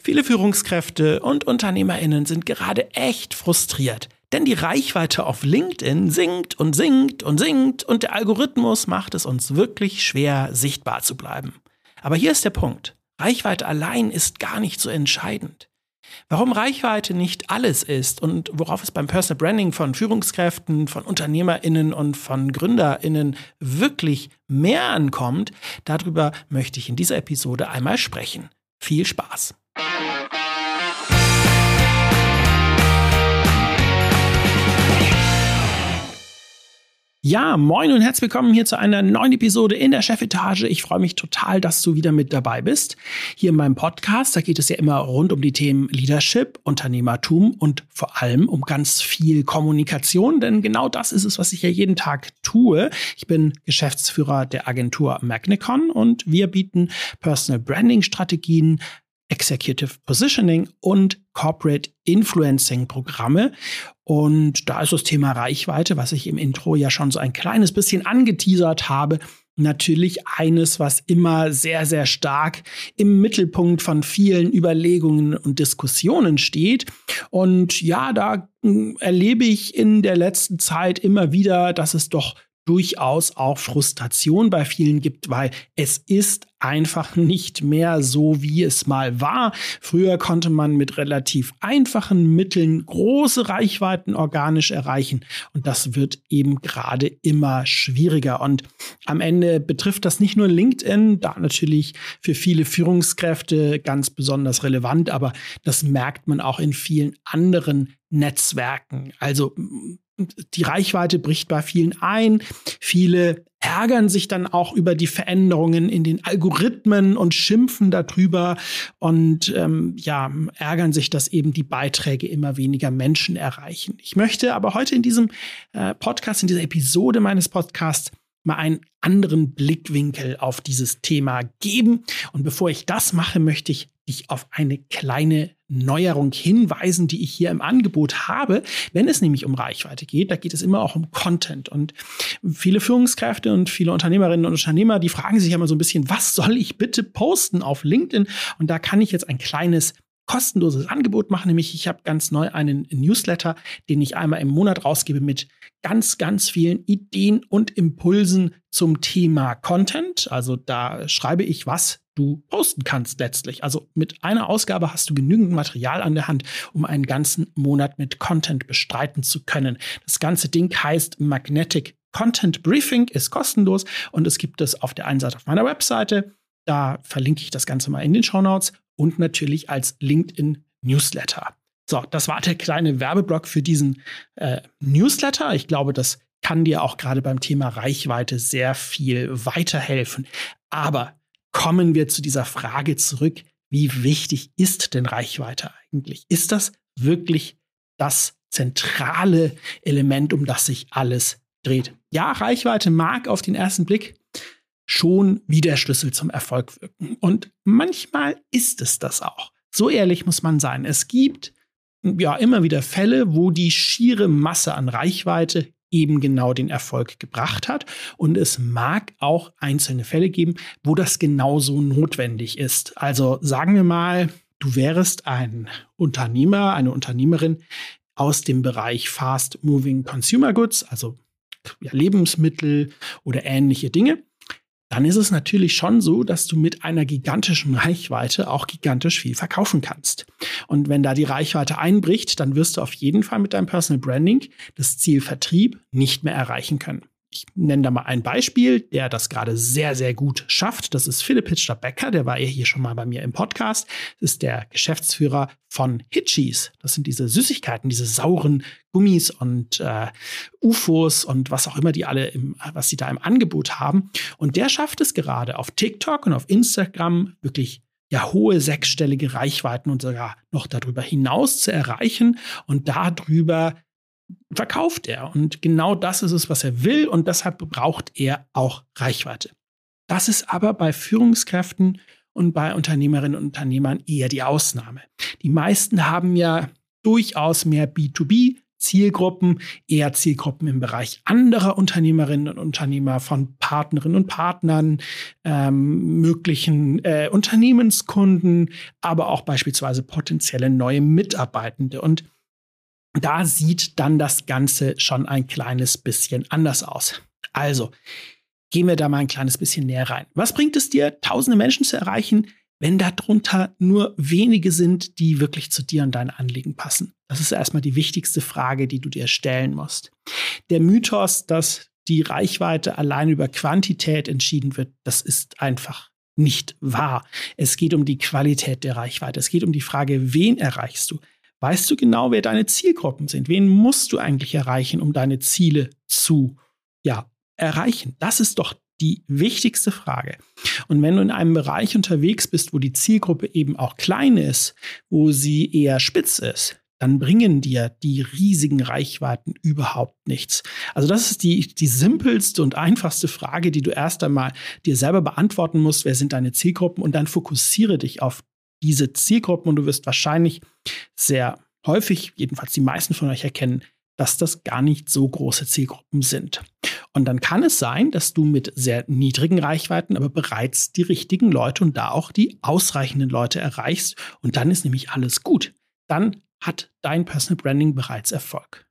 Viele Führungskräfte und UnternehmerInnen sind gerade echt frustriert, denn die Reichweite auf LinkedIn sinkt und sinkt und sinkt und der Algorithmus macht es uns wirklich schwer, sichtbar zu bleiben. Aber hier ist der Punkt. Reichweite allein ist gar nicht so entscheidend. Warum Reichweite nicht alles ist und worauf es beim Personal Branding von Führungskräften, von UnternehmerInnen und von GründerInnen wirklich mehr ankommt, darüber möchte ich in dieser Episode einmal sprechen. Viel Spaß! Ja, moin und herzlich willkommen hier zu einer neuen Episode in der Chefetage. Ich freue mich total, dass du wieder mit dabei bist. Hier in meinem Podcast, da geht es ja immer rund um die Themen Leadership, Unternehmertum und vor allem um ganz viel Kommunikation, denn genau das ist es, was ich ja jeden Tag tue. Ich bin Geschäftsführer der Agentur Magnicon und wir bieten Personal Branding Strategien, Executive Positioning und Corporate Influencing Programme. Und da ist das Thema Reichweite, was ich im Intro ja schon so ein kleines bisschen angeteasert habe, natürlich eines, was immer sehr, sehr stark im Mittelpunkt von vielen Überlegungen und Diskussionen steht. Und ja, da erlebe ich in der letzten Zeit immer wieder, dass es doch durchaus auch Frustration bei vielen gibt, weil es ist einfach nicht mehr so, wie es mal war. Früher konnte man mit relativ einfachen Mitteln große Reichweiten organisch erreichen und das wird eben gerade immer schwieriger. Und am Ende betrifft das nicht nur LinkedIn, da natürlich für viele Führungskräfte ganz besonders relevant, aber das merkt man auch in vielen anderen Netzwerken. Also die Reichweite bricht bei vielen ein. Viele ärgern sich dann auch über die Veränderungen in den Algorithmen und schimpfen darüber und ärgern sich, dass eben die Beiträge immer weniger Menschen erreichen. Ich möchte aber heute in diesem Podcast, in dieser Episode meines Podcasts mal einen anderen Blickwinkel auf dieses Thema geben. Und bevor ich das mache, möchte ich dich auf eine kleine Neuerung hinweisen, die ich hier im Angebot habe. Wenn es nämlich um Reichweite geht, da geht es immer auch um Content. Und viele Führungskräfte und viele Unternehmerinnen und Unternehmer, die fragen sich ja immer so ein bisschen, was soll ich bitte posten auf LinkedIn? Und da kann ich jetzt ein kleines kostenloses Angebot machen, nämlich ich habe ganz neu einen Newsletter, den ich einmal im Monat rausgebe mit ganz, ganz vielen Ideen und Impulsen zum Thema Content. Also da schreibe ich, was du posten kannst letztlich. Also mit einer Ausgabe hast du genügend Material an der Hand, um einen ganzen Monat mit Content bestreiten zu können. Das ganze Ding heißt Magnetic Content Briefing, ist kostenlos und es gibt es auf der einen Seite auf meiner Webseite. Da verlinke ich das Ganze mal in den Shownotes und natürlich als LinkedIn-Newsletter. So, das war der kleine Werbeblock für diesen Newsletter. Ich glaube, das kann dir auch gerade beim Thema Reichweite sehr viel weiterhelfen. Aber kommen wir zu dieser Frage zurück, wie wichtig ist denn Reichweite eigentlich? Ist das wirklich das zentrale Element, um das sich alles dreht? Ja, Reichweite mag auf den ersten Blick schon wie der Schlüssel zum Erfolg wirken. Und manchmal ist es das auch. So ehrlich muss man sein. Es gibt ja immer wieder Fälle, wo die schiere Masse an Reichweite eben genau den Erfolg gebracht hat. Und es mag auch einzelne Fälle geben, wo das genauso notwendig ist. Also sagen wir mal, du wärest ein Unternehmer, eine Unternehmerin aus dem Bereich Fast Moving Consumer Goods, also Lebensmittel oder ähnliche Dinge. Dann ist es natürlich schon so, dass du mit einer gigantischen Reichweite auch gigantisch viel verkaufen kannst. Und wenn da die Reichweite einbricht, dann wirst du auf jeden Fall mit deinem Personal Branding das Ziel Vertrieb nicht mehr erreichen können. Ich nenne da mal ein Beispiel, der das gerade sehr, sehr gut schafft. Das ist Philipp Hitzler-Becker, der war ja hier schon mal bei mir im Podcast. Das ist der Geschäftsführer von Hitchies. Das sind diese Süßigkeiten, diese sauren Gummis und UFOs und was auch immer die alle, was sie da im Angebot haben. Und der schafft es gerade auf TikTok und auf Instagram wirklich hohe sechsstellige Reichweiten und sogar noch darüber hinaus zu erreichen und darüber verkauft er. Und genau das ist es, was er will und deshalb braucht er auch Reichweite. Das ist aber bei Führungskräften und bei Unternehmerinnen und Unternehmern eher die Ausnahme. Die meisten haben ja durchaus mehr B2B Zielgruppen, eher Zielgruppen im Bereich anderer Unternehmerinnen und Unternehmer, von Partnerinnen und Partnern, möglichen Unternehmenskunden, aber auch beispielsweise potenzielle neue Mitarbeitende. Und da sieht dann das Ganze schon ein kleines bisschen anders aus. Also, gehen wir da mal ein kleines bisschen näher rein. Was bringt es dir, tausende Menschen zu erreichen, wenn darunter nur wenige sind, die wirklich zu dir und deinen Anliegen passen? Das ist erstmal die wichtigste Frage, die du dir stellen musst. Der Mythos, dass die Reichweite allein über Quantität entschieden wird, das ist einfach nicht wahr. Es geht um die Qualität der Reichweite. Es geht um die Frage, wen erreichst du? Weißt du genau, wer deine Zielgruppen sind? Wen musst du eigentlich erreichen, um deine Ziele zu erreichen? Das ist doch die wichtigste Frage. Und wenn du in einem Bereich unterwegs bist, wo die Zielgruppe eben auch klein ist, wo sie eher spitz ist, dann bringen dir die riesigen Reichweiten überhaupt nichts. Also das ist die simpelste und einfachste Frage, die du erst einmal dir selber beantworten musst. Wer sind deine Zielgruppen? Und dann fokussiere dich auf diese Zielgruppen und du wirst wahrscheinlich sehr häufig, jedenfalls die meisten von euch erkennen, dass das gar nicht so große Zielgruppen sind. Und dann kann es sein, dass du mit sehr niedrigen Reichweiten aber bereits die richtigen Leute und da auch die ausreichenden Leute erreichst. Und dann ist nämlich alles gut. Dann hat dein Personal Branding bereits Erfolg.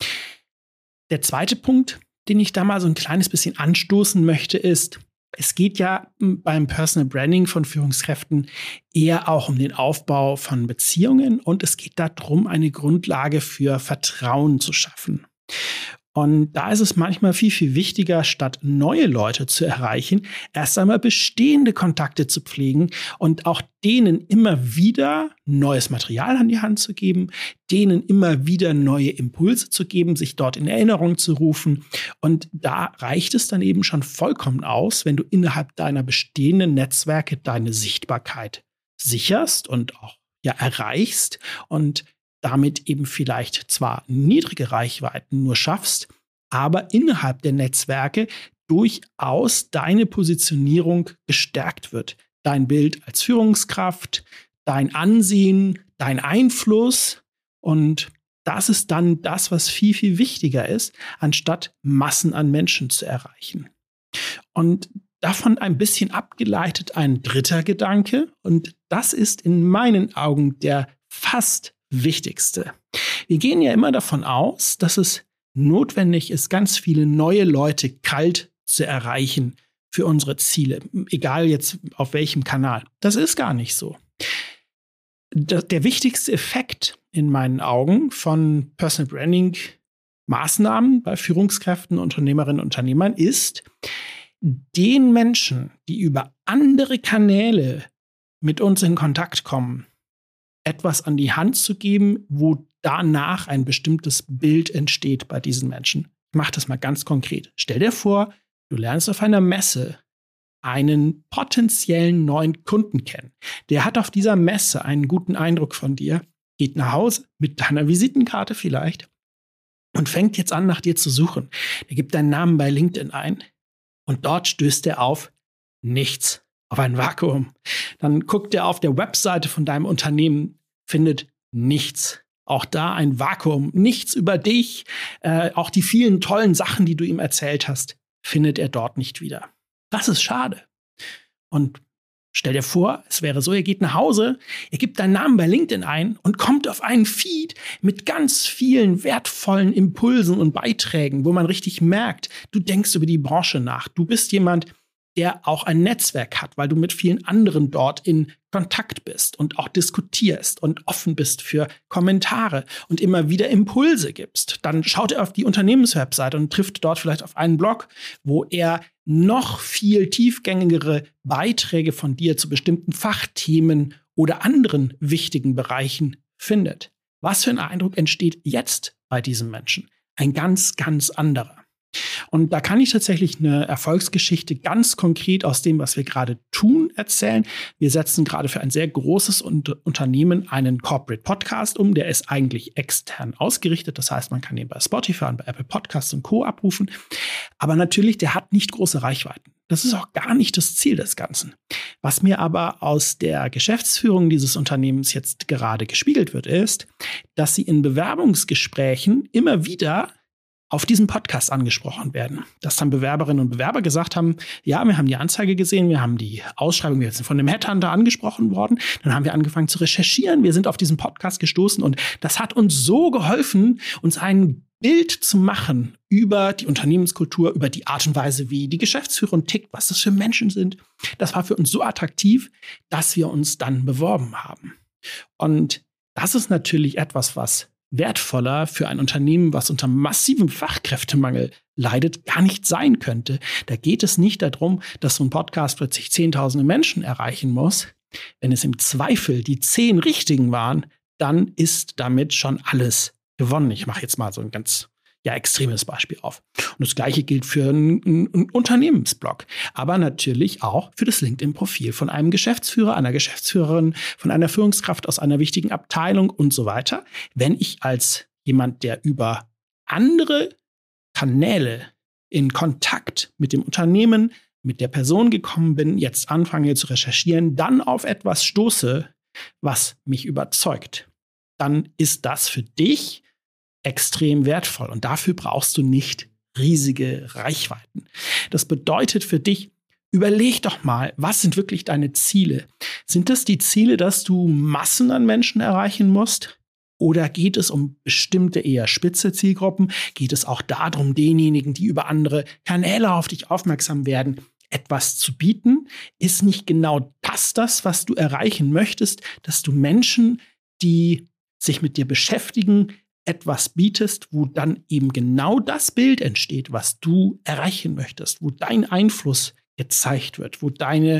Der zweite Punkt, den ich da mal so ein kleines bisschen anstoßen möchte, ist, es geht ja beim Personal Branding von Führungskräften eher auch um den Aufbau von Beziehungen und es geht darum, eine Grundlage für Vertrauen zu schaffen. Und da ist es manchmal viel, viel wichtiger, statt neue Leute zu erreichen, erst einmal bestehende Kontakte zu pflegen und auch denen immer wieder neues Material an die Hand zu geben, denen immer wieder neue Impulse zu geben, sich dort in Erinnerung zu rufen. Und da reicht es dann eben schon vollkommen aus, wenn du innerhalb deiner bestehenden Netzwerke deine Sichtbarkeit sicherst und auch erreichst und damit eben vielleicht zwar niedrige Reichweiten nur schaffst, aber innerhalb der Netzwerke durchaus deine Positionierung gestärkt wird. Dein Bild als Führungskraft, dein Ansehen, dein Einfluss. Und das ist dann das, was viel, viel wichtiger ist, anstatt Massen an Menschen zu erreichen. Und davon ein bisschen abgeleitet ein dritter Gedanke. Und das ist in meinen Augen der fast wichtigste. Wir gehen ja immer davon aus, dass es notwendig ist, ganz viele neue Leute kalt zu erreichen für unsere Ziele, egal jetzt auf welchem Kanal. Das ist gar nicht so. Der wichtigste Effekt in meinen Augen von Personal Branding Maßnahmen bei Führungskräften, Unternehmerinnen und Unternehmern ist, den Menschen, die über andere Kanäle mit uns in Kontakt kommen, etwas an die Hand zu geben, wo danach ein bestimmtes Bild entsteht bei diesen Menschen. Ich mache das mal ganz konkret. Stell dir vor, du lernst auf einer Messe einen potenziellen neuen Kunden kennen. Der hat auf dieser Messe einen guten Eindruck von dir, geht nach Hause mit deiner Visitenkarte vielleicht und fängt jetzt an, nach dir zu suchen. Der gibt deinen Namen bei LinkedIn ein und dort stößt er auf nichts. Auf ein Vakuum. Dann guckt er auf der Webseite von deinem Unternehmen, findet nichts. Auch da ein Vakuum. Nichts über dich. Auch die vielen tollen Sachen, die du ihm erzählt hast, findet er dort nicht wieder. Das ist schade. Und stell dir vor, es wäre so, er geht nach Hause, er gibt deinen Namen bei LinkedIn ein und kommt auf einen Feed mit ganz vielen wertvollen Impulsen und Beiträgen, wo man richtig merkt, du denkst über die Branche nach. Du bist jemand, der auch ein Netzwerk hat, weil du mit vielen anderen dort in Kontakt bist und auch diskutierst und offen bist für Kommentare und immer wieder Impulse gibst. Dann schaut er auf die Unternehmenswebseite und trifft dort vielleicht auf einen Blog, wo er noch viel tiefgängigere Beiträge von dir zu bestimmten Fachthemen oder anderen wichtigen Bereichen findet. Was für ein Eindruck entsteht jetzt bei diesem Menschen? Ein ganz, ganz anderer. Und da kann ich tatsächlich eine Erfolgsgeschichte ganz konkret aus dem, was wir gerade tun, erzählen. Wir setzen gerade für ein sehr großes Unternehmen einen Corporate Podcast um. Der ist eigentlich extern ausgerichtet. Das heißt, man kann den bei Spotify und bei Apple Podcasts und Co. abrufen. Aber natürlich, der hat nicht große Reichweiten. Das ist auch gar nicht das Ziel des Ganzen. Was mir aber aus der Geschäftsführung dieses Unternehmens jetzt gerade gespiegelt wird, ist, dass sie in Bewerbungsgesprächen immer wieder auf diesen Podcast angesprochen werden. Dass dann Bewerberinnen und Bewerber gesagt haben, ja, wir haben die Anzeige gesehen, wir haben die Ausschreibung, wir sind von einem Headhunter angesprochen worden, dann haben wir angefangen zu recherchieren, wir sind auf diesen Podcast gestoßen und das hat uns so geholfen, uns ein Bild zu machen über die Unternehmenskultur, über die Art und Weise, wie die Geschäftsführung tickt, was das für Menschen sind. Das war für uns so attraktiv, dass wir uns dann beworben haben. Und das ist natürlich etwas, was wertvoller für ein Unternehmen, was unter massivem Fachkräftemangel leidet, gar nicht sein könnte. Da geht es nicht darum, dass so ein Podcast plötzlich Zehntausende Menschen erreichen muss. Wenn es im Zweifel die 10 richtigen waren, dann ist damit schon alles gewonnen. Ich mache jetzt mal so ein ganz extremes Beispiel auf. Und das Gleiche gilt für einen Unternehmensblog, aber natürlich auch für das LinkedIn-Profil von einem Geschäftsführer, einer Geschäftsführerin, von einer Führungskraft aus einer wichtigen Abteilung und so weiter. Wenn ich als jemand, der über andere Kanäle in Kontakt mit dem Unternehmen, mit der Person gekommen bin, jetzt anfange zu recherchieren, dann auf etwas stoße, was mich überzeugt, dann ist das für dich extrem wertvoll. Und dafür brauchst du nicht riesige Reichweiten. Das bedeutet für dich, überleg doch mal, was sind wirklich deine Ziele? Sind das die Ziele, dass du Massen an Menschen erreichen musst? Oder geht es um bestimmte eher spitze Zielgruppen? Geht es auch darum, denjenigen, die über andere Kanäle auf dich aufmerksam werden, etwas zu bieten? Ist nicht genau das, was du erreichen möchtest, dass du Menschen, die sich mit dir beschäftigen, etwas bietest, wo dann eben genau das Bild entsteht, was du erreichen möchtest, wo dein Einfluss gezeigt wird, wo deine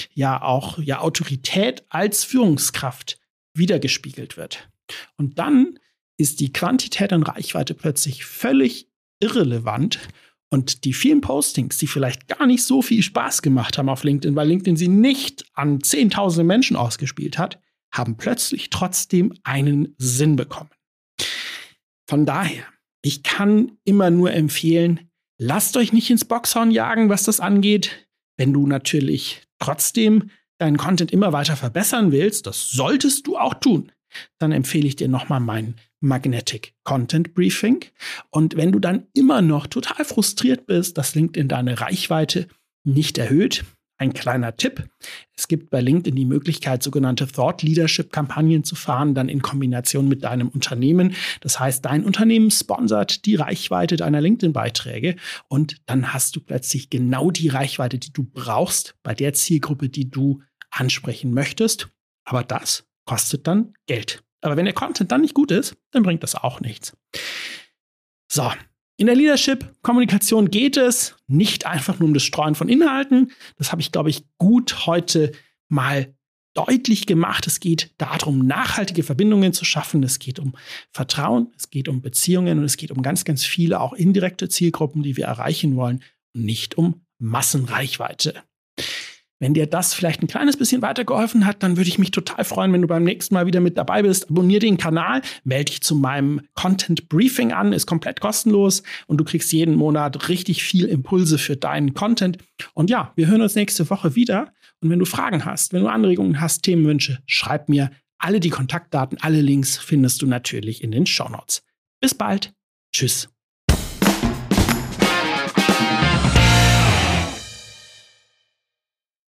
Autorität als Führungskraft wiedergespiegelt wird. Und dann ist die Quantität an Reichweite plötzlich völlig irrelevant und die vielen Postings, die vielleicht gar nicht so viel Spaß gemacht haben auf LinkedIn, weil LinkedIn sie nicht an Zehntausende Menschen ausgespielt hat, haben plötzlich trotzdem einen Sinn bekommen. Von daher, ich kann immer nur empfehlen, lasst euch nicht ins Boxhorn jagen, was das angeht. Wenn du natürlich trotzdem deinen Content immer weiter verbessern willst, das solltest du auch tun, dann empfehle ich dir nochmal mein Magnetic Content Briefing. Und wenn du dann immer noch total frustriert bist, dass LinkedIn deine Reichweite nicht erhöht, ein kleiner Tipp. Es gibt bei LinkedIn die Möglichkeit, sogenannte Thought Leadership Kampagnen zu fahren, dann in Kombination mit deinem Unternehmen. Das heißt, dein Unternehmen sponsert die Reichweite deiner LinkedIn-Beiträge und dann hast du plötzlich genau die Reichweite, die du brauchst bei der Zielgruppe, die du ansprechen möchtest. Aber das kostet dann Geld. Aber wenn der Content dann nicht gut ist, dann bringt das auch nichts. So. In der Leadership-Kommunikation geht es nicht einfach nur um das Streuen von Inhalten. Das habe ich, glaube ich, gut heute mal deutlich gemacht. Es geht darum, nachhaltige Verbindungen zu schaffen. Es geht um Vertrauen, es geht um Beziehungen und es geht um ganz, ganz viele auch indirekte Zielgruppen, die wir erreichen wollen und nicht um Massenreichweite. Wenn dir das vielleicht ein kleines bisschen weitergeholfen hat, dann würde ich mich total freuen, wenn du beim nächsten Mal wieder mit dabei bist. Abonniere den Kanal, melde dich zu meinem Content Briefing an, ist komplett kostenlos und du kriegst jeden Monat richtig viel Impulse für deinen Content. Und ja, wir hören uns nächste Woche wieder. Und wenn du Fragen hast, wenn du Anregungen hast, Themenwünsche, schreib mir. Alle die Kontaktdaten, alle Links findest du natürlich in den Shownotes. Bis bald. Tschüss.